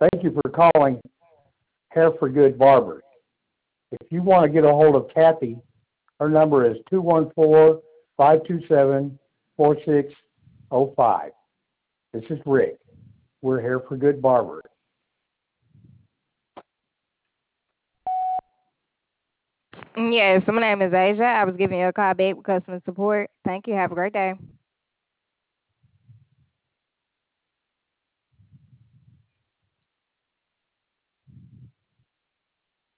Thank you for calling Hair for Good Barbers. If you want to get a hold of Kathy, her number is 214-527-4605. This is Rick. We're Hair for Good Barbers. Yes, my name is Asia. I was giving you a call back with customer support. Thank you. Have a great day.